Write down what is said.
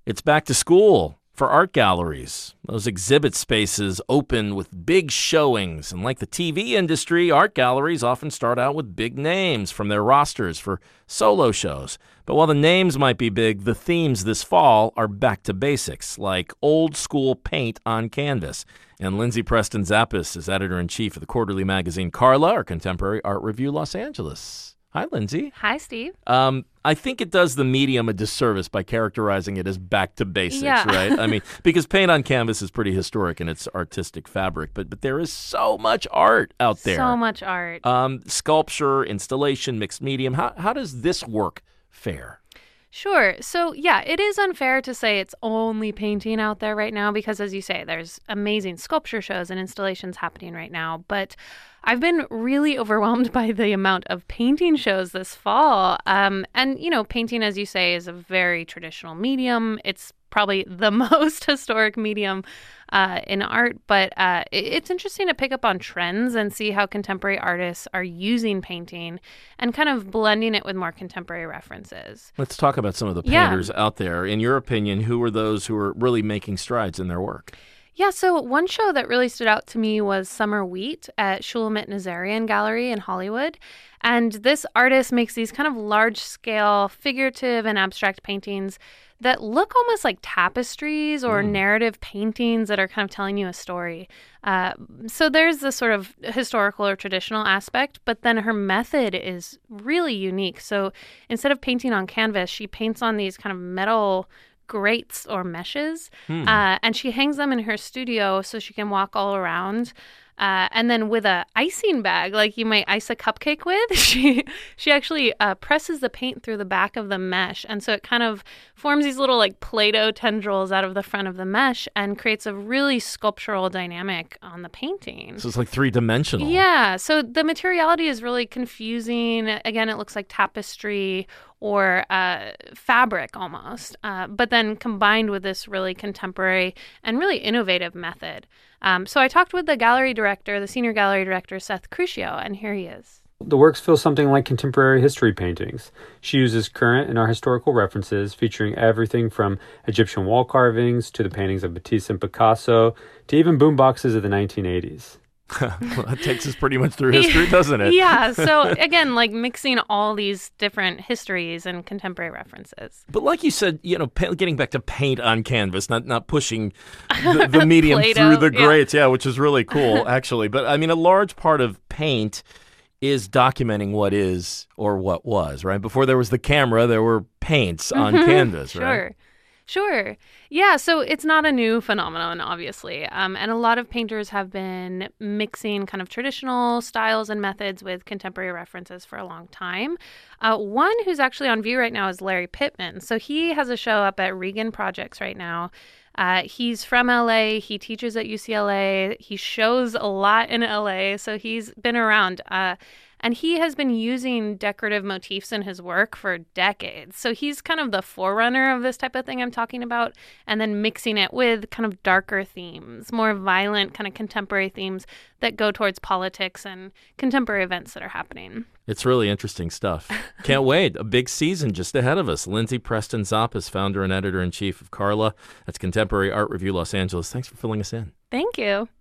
It's back to school for art galleries. Those exhibit spaces open with big showings. And like the TV industry, art galleries often start out with big names from their rosters for solo shows. But while the names might be big, the themes this fall are back to basics, like old school paint on canvas. And Lindsay Preston Zappis is editor-in-chief of the quarterly magazine Carla, our contemporary art review, Los Angeles. Hi, Lindsay. Hi, Steve. I think it does the medium a disservice by characterizing it as back to basics, Yeah. right? I mean, because paint on canvas is pretty historic in its artistic fabric, but there is so much art out there. So much art. Sculpture, installation, mixed medium. How does this work fare? Sure. So, yeah, it is unfair to say it's only painting out there right now because, as you say, there's amazing sculpture shows and installations happening right now. But I've been really overwhelmed by the amount of painting shows this fall. And, painting, as you say, is a very traditional medium. It's probably the most historic medium in art, but it's interesting to pick up on trends and see how contemporary artists are using painting and kind of blending it with more contemporary references. Let's talk about some of the painters out there. In your opinion, who are those who are really making strides in their work? Yeah, so one show that really stood out to me was Summer Wheat at Shulamit Nazarian Gallery in Hollywood. And this artist makes these kind of large-scale figurative and abstract paintings that look almost like tapestries or narrative paintings that are kind of telling you a story. So there's this sort of historical or traditional aspect, but then her method is really unique. So instead of painting on canvas, she paints on these kind of metal grates or meshes, and she hangs them in her studio so she can walk all around. And then with a icing bag, like you might ice a cupcake with, she actually presses the paint through the back of the mesh. And so it kind of forms these little like Play-Doh tendrils out of the front of the mesh and creates a really sculptural dynamic on the painting. So it's like three-dimensional. Yeah. So the materiality is really confusing. Again, it looks like tapestry or fabric almost, but then combined with this really contemporary and really innovative method. So I talked with the senior gallery director, Seth Crucio, and here he is. The works feel something like contemporary history paintings. She uses current and art historical references, featuring everything from Egyptian wall carvings to the paintings of Matisse and Picasso to even boomboxes of the 1980s. Well, that takes us pretty much through history, doesn't it? Yeah. So again, like mixing all these different histories and contemporary references. But like you said, getting back to paint on canvas, not pushing the medium through the grates, which is really cool, actually. But I mean, a large part of paint is documenting what is or what was, right? Before there was the camera, there were paints on canvas, right? Sure. Yeah, so it's not a new phenomenon, obviously. And a lot of painters have been mixing kind of traditional styles and methods with contemporary references for a long time. One who's actually on view right now is Larry Pittman. So he has a show up at Regan Projects right now. He's from LA. He teaches at UCLA. He shows a lot in LA, so he's been around. And he has been using decorative motifs in his work for decades. So he's kind of the forerunner of this type of thing I'm talking about, and then mixing it with kind of darker themes, more violent kind of contemporary themes that go towards politics and contemporary events that are happening. It's really interesting stuff. Can't wait. A big season just ahead of us. Lindsay Preston Zappis, founder and editor-in-chief of Carla. That's Contemporary Art Review Los Angeles. Thanks for filling us in. Thank you.